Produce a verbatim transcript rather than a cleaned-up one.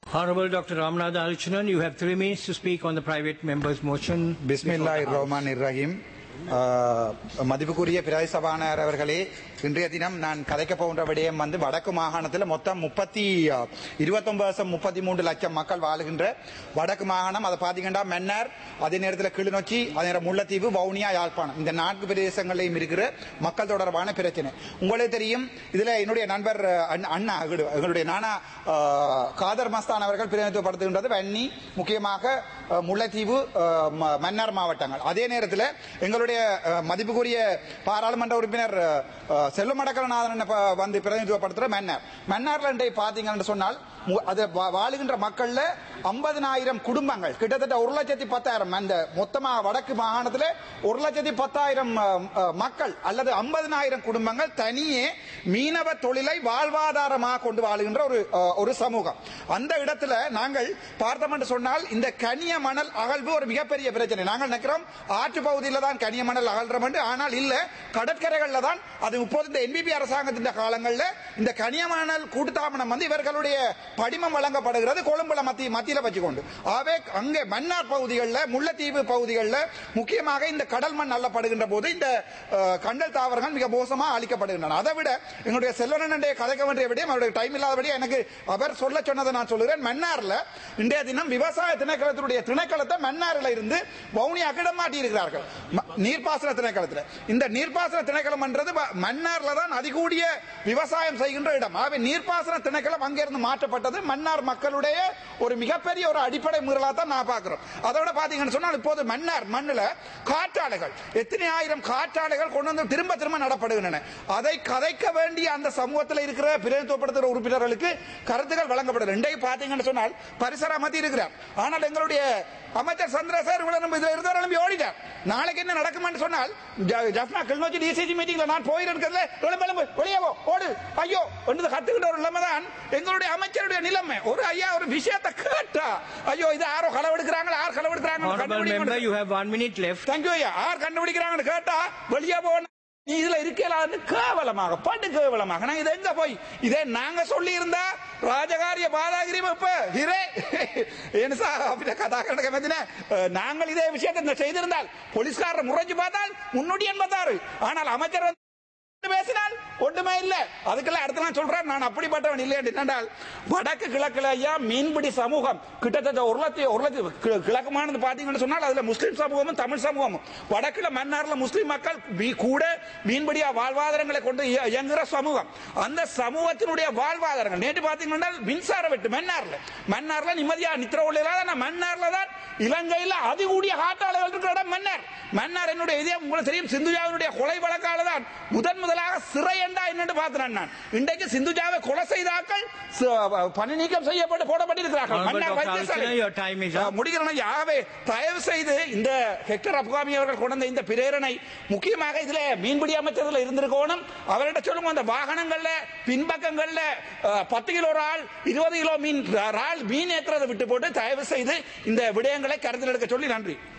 Honorable Doctor Ramnath Alachunan, you have three minutes to speak on the private member's motion. Bismillahirrahmanirrahim. மதிப்புக்குரிய பிரதி சபாநாயகர் அவர்களே, இன்றைய தினம் நான் கதைக்க போன்ற விடயம் வந்து வடக்கு மாகாணத்தில் மொத்தம் முப்பத்தி இருபத்தொன்பது முப்பத்தி மூன்று லட்சம் மக்கள் வாழுகின்ற வடக்கு மாகாணம். அதை பாத்தீங்கன்னா மன்னார், அதே நேரத்தில் கிளிநொச்சி, அதே நேரம் முல்லைத்தீவு, வவுனியா, யாழ்ப்பாணம், இந்த நான்கு பிரதேசங்களிலும் இருக்கிற மக்கள் தொடர்பான பிரச்சனை உங்களுக்கு தெரியும். இதுல என்னுடைய நண்பர் அண்ணா எங்களுடைய நானா காதர் மஸ்தான் அவர்கள் பிரதிநிதித்துவப்படுத்துகின்றது வன்னி, முக்கியமாக முல்லைத்தீவு, மன்னார் மாவட்டங்கள். அதே நேரத்தில் எங்களுடைய மதிப்புக்குரிய பாராளுமன்ற உறுப்பினர் செல்வமடக்கலநாதன் வந்து பிரதிநிதித்துவப்படுத்துற மன்னார் மன்னார்ல பாத்தீங்கன்னு சொன்னால் அது வாழுகின்ற மக்கள்ல ஐம்பதினாயிரம் குடும்பங்கள், கிட்டத்தட்ட ஒரு லட்சத்தி பத்தாயிரம், அந்த மொத்தமாக வடக்கு மாகாணத்தில் ஒரு லட்சத்தி பத்தாயிரம் மக்கள் அல்லது ஐம்பதினாயிரம் குடும்பங்கள் தனியே மீனவ தொழிலை வாழ்வாதாரமாக கொண்டு வாழுகின்ற ஒரு ஒரு சமூகம். அந்த இடத்துல நாங்கள் பார்த்தோம் என்று சொன்னால் இந்த கனிய மணல் அகழ்வு ஒரு மிகப்பெரிய பிரச்சனை. நாங்கள் நினைக்கிறோம் ஆற்று பகுதியில் தான் கனிய மணல் அகழ்றோம் என்று, ஆனால் இல்ல, கடற்கரைகள்ல தான் அது. இப்போது இந்த என்பிபி அரசாங்கத்தின் காலங்களில் இந்த கனிய மணல் கூட்டுத்தாபனம் வந்து இவர்களுடைய படிமம் வழங்கப்படுகிறது கொழும்புல மத்திய மத்தியில வச்சுக்கொண்டு. ஆகவே அங்கே மன்னார் பகுதிகளில், முல்லைத்தீவு பகுதிகளில் முக்கியமாக இந்த கடல் மண் அள்ளப்படுகின்ற போது இந்த கண்டல் தாவரங்கள் மிக மோசமாக அளிக்கப்படுகின்றன. அதை விட எங்களுடைய செல்வனன் கதைக்க வேண்டிய விடயம், அவருடைய டைம் இல்லாதபடி எனக்கு அவர் சொல்ல சொன்னதை நான் சொல்லுகிறேன். மன்னார்ல இன்றைய தினம் விவசாய திணைக்களத்தினுடைய திணைக்களத்தை மன்னாரில் இருந்து வவுனியாக்கு இடம் மாட்டி இருக்கிறார்கள். நீர்ப்பாசன திணைக்களத்தில் இந்த நீர்ப்பாசன திணைக்களம் என்றது மன்னார்ல தான் அதிகூடிய விவசாயம் செய்கின்ற இடம். ஆகவே நீர்ப்பாசன திணைக்களம் அங்கிருந்து மாற்றப்பட்டது மன்னார் மக்களுடைய ஒரு மிகப்பெரிய ஒரு அடிப்படை மீறலா தான் நான் பார்க்கிறோம். அதோட பாத்தீங்கன்னு சொன்னால் இப்போது மன்னார் மண்ணில் காற்றாலைகள், எத்தனை ஆயிரம் காற்றாலைகள் கொண்டு வந்து திரும்ப திரும்ப நடப்படுகின்றன. அதை கதைக்க வேண்டிய அந்த சமூகத்தில் இருக்கிற பிரதிநிதித்துவப்படுத்துகிற உறுப்பினர்களுக்கு கருத்துக்கள் வழங்கப்படுது. இன்றைக்கு பாத்தீங்கன்னு சொன்னால் பரிசர அமைதி இருக்கிறார், ஆனால் எங்களுடைய அமைச்சர் சந்திரசேகர் இருந்து ஓடிட்டார். நாளைக்கு என்ன நடக்கும் சொன்னால் ஜப்னா கிளிநொச்சி டிசிசி மீட்டிங்ல நான் போயிருக்கிறதுல வெளியவோ ஓடு ஐயோ என்று கத்துக்கிட்ட ஒரு நிலைமை தான் எங்களுடைய அமைச்சருடைய நிலைமை. ஒரு ஐயா ஒரு விஷயத்தை கேட்டா ஐயோ இது யாரோ களவெடுக்கிறாங்க, யார் களவெடுக்கிறாங்க, யார் கண்டுபிடிக்கிறாங்க கேட்டா வெளியே போன இதுல இருக்கலான்னு கேவலமாக படு கேவலமாக நான் இதை எங்க போய் இதை நாங்க சொல்லி இருந்தா ராஜகாரிய பாதாகிரி நாங்கள் இதே விஷயத்தை செய்திருந்தால் போலீஸ்காரர் முறைஞ்சு பார்த்தால் முன்னோடி என்பதாரு. ஆனால் அமைச்சர் பேசினால் ஒன்றுமே இல்ல. அதுக்கெல்லாம் அடுத்த நான் சொல்றேன், நான் அப்படிப்பட்டவன் இல்லை என்றால் வடக்கு கிழக்குல ஐயா மீன்பிடி சமூகம் கிட்டத்தட்ட ஒரு லட்சம் ஒரு லட்சம் கிழக்குமானது பாத்தீங்கன்னு சொன்னால் அதுல முஸ்லிம் சமூகமும் தமிழ் சமூகமும். வடக்குல மன்னார்ல முஸ்லிம் மக்கள் கூட மீன்பிடியா வாழ்வாதாரங்களை கொண்டு இயங்குகிற சமூகம். அந்த சமூகத்தினுடைய வாழ்வாதாரங்கள் நேற்று பாத்தீங்கன்னா மின்சார வெட்டு மன்னார்ல மன்னார்ல நிம்மதியா நித்திர உள்ளாத மன்னார்ல தான் இலங்கையில் அதிகூடிய காட்டாளர்கள் இருக்கிற இடம் மன்னார். மன்னார் என்னுடைய இதயம் உங்களுக்கு தெரியும், சிந்துஜாவினுடைய கொலை வழக்கால தான் முதன் முதலாக சிறை என்றா என்னென்று பார்த்தேன் நான். இன்றைக்கு சிந்துஜாவை கொலை செய்தாக்கள் பணி நீக்கம் செய்யப்பட்டு போடப்பட்டிருக்கிறார்கள். முடிகிறேன். யாவே தயவு செய்து இந்த ஹெக்டர் அப்காமி அவர்கள் கொண்ட இந்த பிரேரணை முக்கியமாக இதுல மீன்பிடி அமைச்சர்கள் இருந்திருக்கணும். அவர்கிட்ட சொல்லுங்க, அந்த வாகனங்கள்ல பின்பக்கங்கள்ல பத்து கிலோ ரால் இருபது கிலோ மீன் ரால் மீன் ஏற்றுறதை விட்டு போட்டு தயவு செய்து இந்த விடயங்களை கருத்தில் எடுக்க சொல்லி நன்றி.